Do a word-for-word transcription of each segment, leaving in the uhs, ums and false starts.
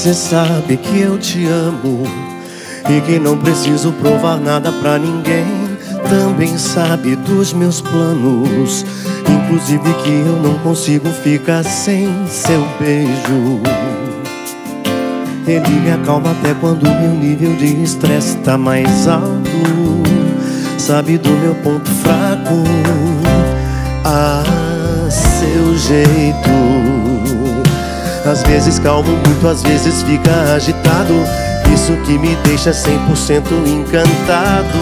Você sabe que eu te amo e que não preciso provar nada pra ninguém. Também sabe dos meus planos, inclusive que eu não consigo ficar sem seu beijo. Ele me acalma até quando meu nível de estresse tá mais alto. Sabe do meu ponto fraco, a seu jeito. Às vezes calmo muito, às vezes fica agitado. Isso que me deixa cem por cento encantado.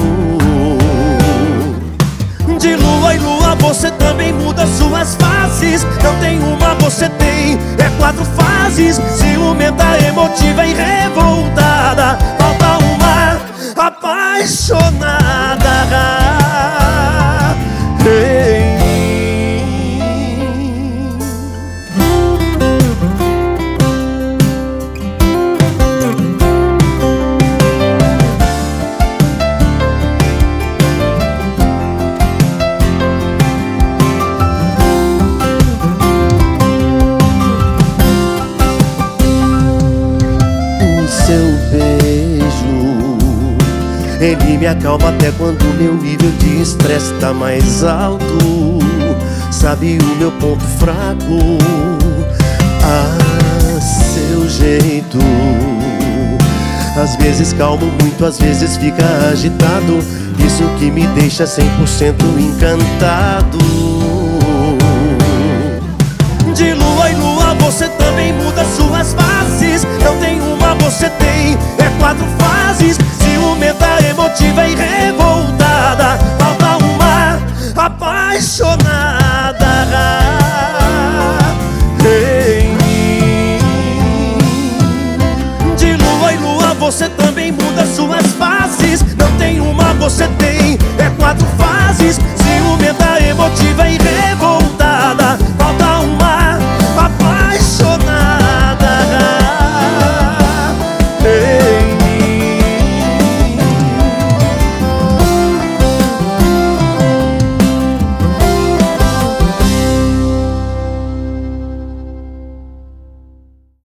De lua em lua você também muda suas fases. Não tem uma, você tem, é quatro fases. Ciumenta, emotiva e revoltada. Falta uma, apaixonada. Hey. Seu beijo, ele me acalma até quando meu nível de estresse tá mais alto. Sabe o meu ponto fraco, a seu jeito. Às vezes calmo muito, às vezes fica agitado. Isso que me deixa cem por cento encantado. De lua em lua você também muda suas faces. Não tem uma, você tem, é quatro fases. Ciumenta, emotiva e revoltada. Falta uma, apaixonada. Hey. De lua em lua você também muda suas faces. Não tem uma, você tem, é quatro fases.